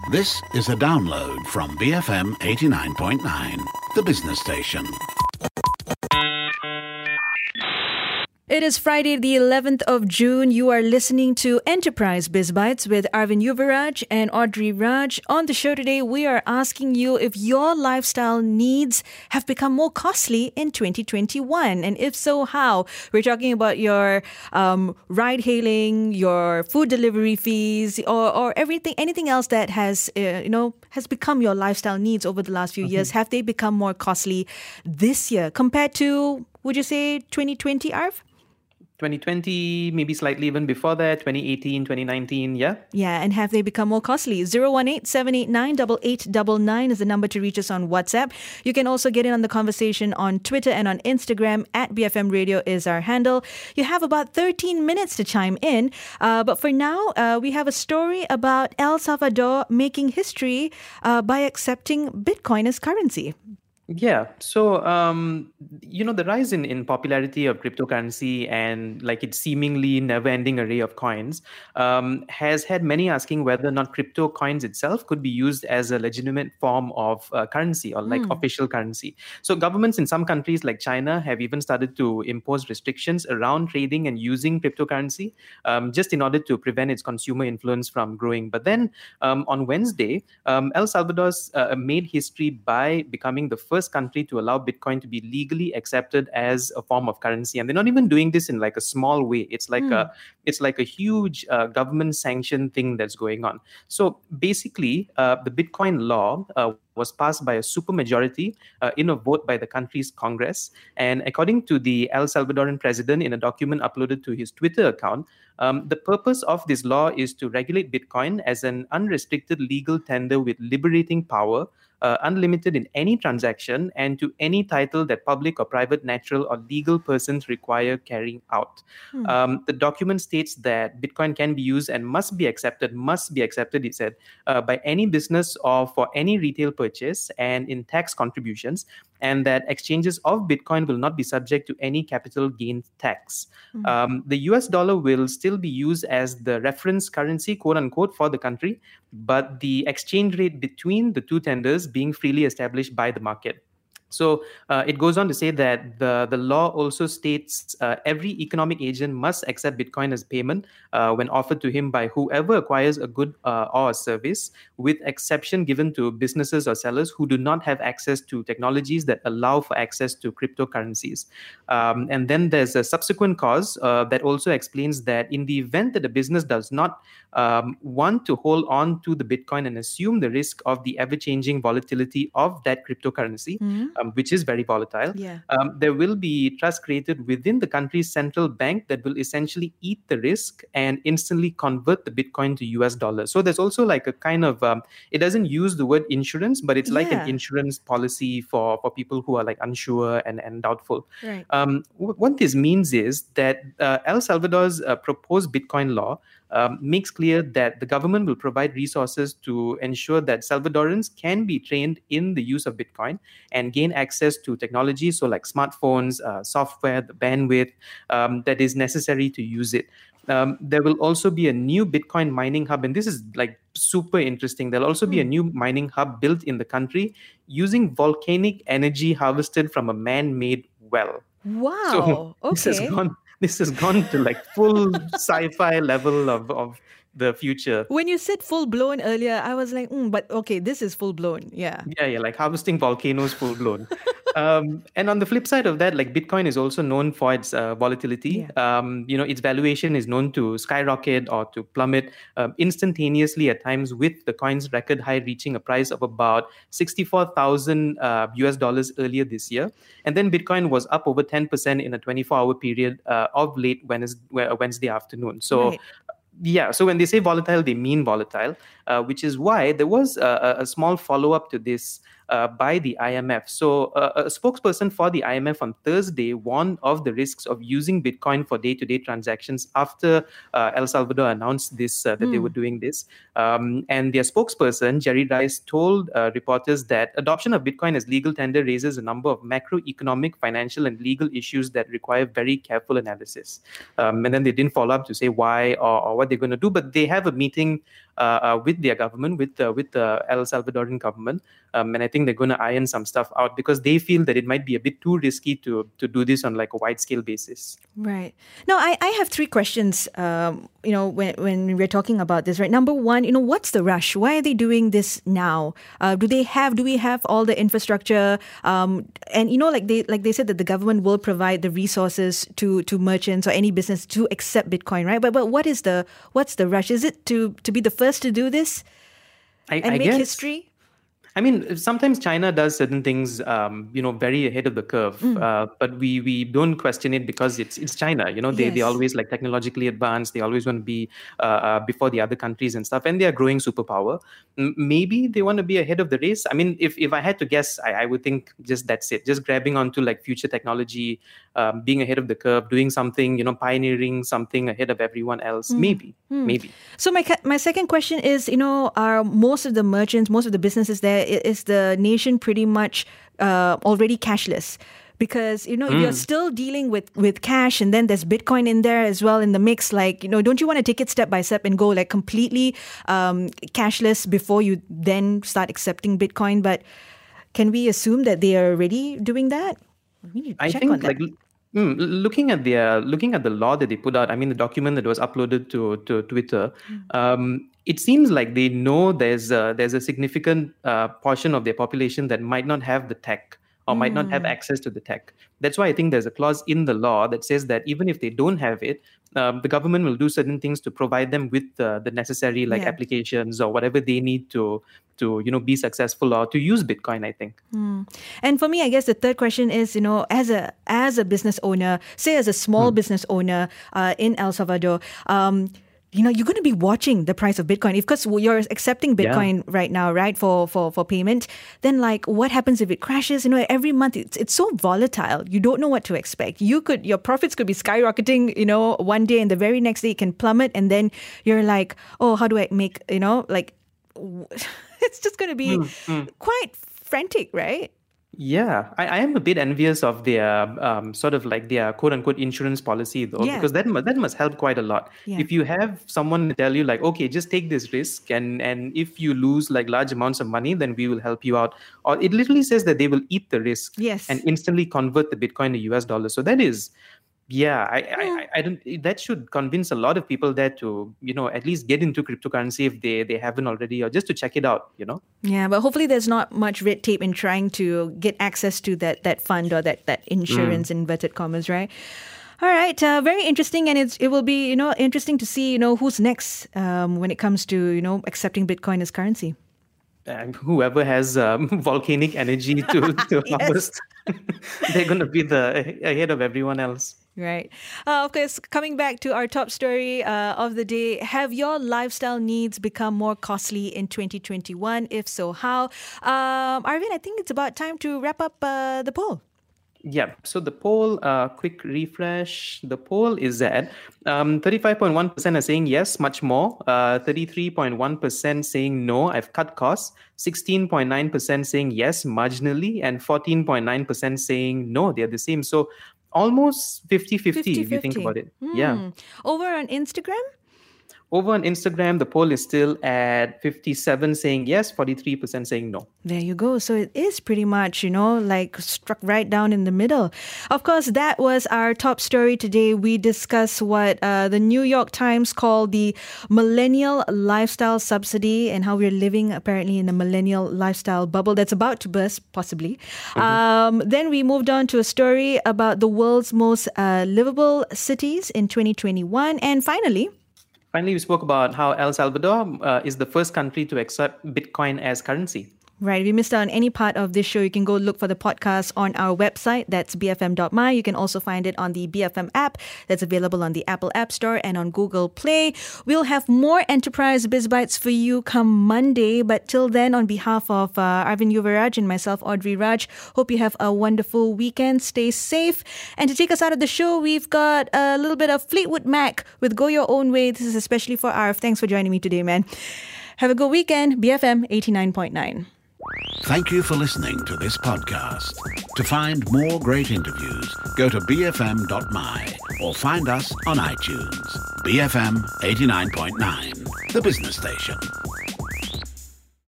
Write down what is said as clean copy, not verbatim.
This is a download from BFM 89.9, the business station. It is Friday, the 11th of June. You are listening to Enterprise Biz Bites with Arvind Yuvaraj and Audrey Raj. On the show today, we are asking you if your lifestyle needs have become more costly in 2021. And if so, how? We're talking about your ride-hailing, your food delivery fees, or anything else that has become your lifestyle needs over the last few years. Have they become more costly this year compared to, would you say, 2020, Arv? 2020, maybe slightly even before that, 2018, 2019, yeah? Yeah, and have they become more costly? 018-789-8899 is the number to reach us on WhatsApp. You can also get in on the conversation on Twitter and on Instagram. At BFM Radio is our handle. You have about 13 minutes to chime in. But for now, we have a story about El Salvador making history by accepting Bitcoin as currency. Yeah. So, the rise in popularity of cryptocurrency and like its seemingly never-ending array of coins has had many asking whether or not crypto coins itself could be used as a legitimate form of currency or like official currency. So governments in some countries like China have even started to impose restrictions around trading and using cryptocurrency just in order to prevent its consumer influence from growing. But then on Wednesday, El Salvador's made history by becoming the first country to allow Bitcoin to be legally accepted as a form of currency, and they're not even doing this in like a small way. It's like a huge government sanctioned thing that's going on. So basically, the Bitcoin law was passed by a supermajority in a vote by the country's Congress. And according to the El Salvadoran president in a document uploaded to his Twitter account, the purpose of this law is to regulate Bitcoin as an unrestricted legal tender with liberating power, unlimited in any transaction, and to any title that public or private, natural or legal persons require carrying out. The document states that Bitcoin can be used and must be accepted, it said, by any business or for any retail purchase and in tax contributions, and that exchanges of Bitcoin will not be subject to any capital gain tax. The US dollar will still be used as the reference currency, quote unquote, for the country, but the exchange rate between the two tenders being freely established by the market. So it goes on to say that the law also states every economic agent must accept Bitcoin as payment when offered to him by whoever acquires a good or a service, with exception given to businesses or sellers who do not have access to technologies that allow for access to cryptocurrencies. And then there's a subsequent clause that also explains that in the event that a business does not want to hold on to the Bitcoin and assume the risk of the ever-changing volatility of that cryptocurrency, which is very volatile, there will be trust created within the country's central bank that will essentially eat the risk and instantly convert the Bitcoin to US dollars. So there's also like a kind of, it doesn't use the word insurance, but it's like an insurance policy for people who are like unsure and doubtful. Right. What this means is that El Salvador's proposed Bitcoin law makes clear that the government will provide resources to ensure that Salvadorans can be trained in the use of Bitcoin and gain access to technology, so like smartphones, software, the bandwidth that is necessary to use it. There will also be a new Bitcoin mining hub, and this is like super interesting. There'll also be a new mining hub built in the country using volcanic energy harvested from a man-made well. Wow. So this has gone to like full sci-fi level of the future. When you said full-blown earlier, I was like, but okay, this is full-blown. Yeah, like harvesting volcanoes full-blown. And on the flip side of that, like Bitcoin is also known for its volatility. Its valuation is known to skyrocket or to plummet instantaneously at times, with the coin's record high reaching a price of about $64,000 US dollars earlier this year. And then Bitcoin was up over 10% in a 24-hour period of late Wednesday afternoon. So so when they say volatile, they mean volatile, which is why there was a small follow-up to this by the IMF. So a spokesperson for the IMF on Thursday warned of the risks of using Bitcoin for day-to-day transactions after El Salvador announced this that they were doing this. And their spokesperson, Jerry Rice, told reporters that adoption of Bitcoin as legal tender raises a number of macroeconomic, financial, and legal issues that require very careful analysis. And then they didn't follow up to say why or what they're going to do, but they have a meeting with their government, with the El Salvadoran government, and I think they're going to iron some stuff out because they feel that it might be a bit too risky to do this on like a wide scale basis. Right. Now, I have three questions. When we're talking about this, right? Number one, what's the rush? Why are they doing this now? Do we have all the infrastructure? And like they said that the government will provide the resources to merchants or any business to accept Bitcoin, right? But what's the rush? Is it to be the first to do this and make guess. history? I mean, sometimes China does certain things, very ahead of the curve. But we don't question it because it's China. They always like technologically advanced. They always want to be before the other countries and stuff. And they are growing superpower. Maybe they want to be ahead of the race. I mean, if I had to guess, I would think just that's it. Just grabbing onto like future technology, being ahead of the curve, doing something, pioneering something ahead of everyone else. Maybe. So my second question is, are most of the merchants, most of the businesses there, is the nation pretty much already cashless? Because, you're still dealing with cash, and then there's Bitcoin in there as well in the mix. Like, don't you want to take it step by step and go like completely cashless before you then start accepting Bitcoin? But can we assume that they are already doing that? We need to check on that. Looking at the law that they put out, I mean, the document that was uploaded to Twitter, it seems like they know there's a significant portion of their population that might not have the tech or might not have access to the tech. That's why I think there's a clause in the law that says that even if they don't have it, the government will do certain things to provide them with the necessary applications or whatever they need to be successful or to use Bitcoin, I think. And for me, I guess the third question is, as a business owner, say as a small business owner in El Salvador, you're going to be watching the price of Bitcoin. Because you're accepting Bitcoin right now, right, for payment, then like what happens if it crashes? Every month it's so volatile. You don't know what to expect. Your profits could be skyrocketing, one day, and the very next day it can plummet, and then you're like, oh, how do I make, it's just going to be quite frantic, right? Yeah, I am a bit envious of their sort of like their quote unquote insurance policy though, because that must help quite a lot. Yeah. If you have someone tell you like, okay, just take this risk, and if you lose like large amounts of money, then we will help you out. Or it literally says that they will eat the risk and instantly convert the Bitcoin to US dollars. So that is, I don't. That should convince a lot of people there to, at least get into cryptocurrency if they haven't already, or just to check it out, Yeah, but hopefully there's not much red tape in trying to get access to that fund or that insurance, inverted commas, right? All right, very interesting, and it will be interesting to see who's next when it comes to accepting Bitcoin as currency. Whoever has volcanic energy to harvest, they're going to be ahead of everyone else. Right. Of course, coming back to our top story of the day, have your lifestyle needs become more costly in 2021? If so, how? Arvin, I think it's about time to wrap up the poll. Yeah, so the poll, quick refresh. The poll is at 35.1% are saying yes, much more. 33.1% saying no, I've cut costs. 16.9% saying yes, marginally. And 14.9% saying no, they're the same. So almost 50-50 if you think about it. Yeah. Over on Instagram? Over on Instagram, the poll is still at 57 saying yes, 43% saying no. There you go. So it is pretty much, struck right down in the middle. Of course, that was our top story today. We discuss what the New York Times called the millennial lifestyle subsidy and how we're living apparently in a millennial lifestyle bubble that's about to burst, possibly. Then we moved on to a story about the world's most livable cities in 2021. And finally, we spoke about how El Salvador is the first country to accept Bitcoin as currency. Right. If you missed out on any part of this show, you can go look for the podcast on our website. That's bfm.my. You can also find it on the BFM app that's available on the Apple App Store and on Google Play. We'll have more Enterprise Biz Bites for you come Monday. But till then, on behalf of Arvin Yuvaraj and myself, Audrey Raj, hope you have a wonderful weekend. Stay safe. And to take us out of the show, we've got a little bit of Fleetwood Mac with Go Your Own Way. This is especially for Arv. Thanks for joining me today, man. Have a good weekend. BFM 89.9. Thank you for listening to this podcast. To find more great interviews, go to bfm.my or find us on iTunes. BFM 89.9, the business station.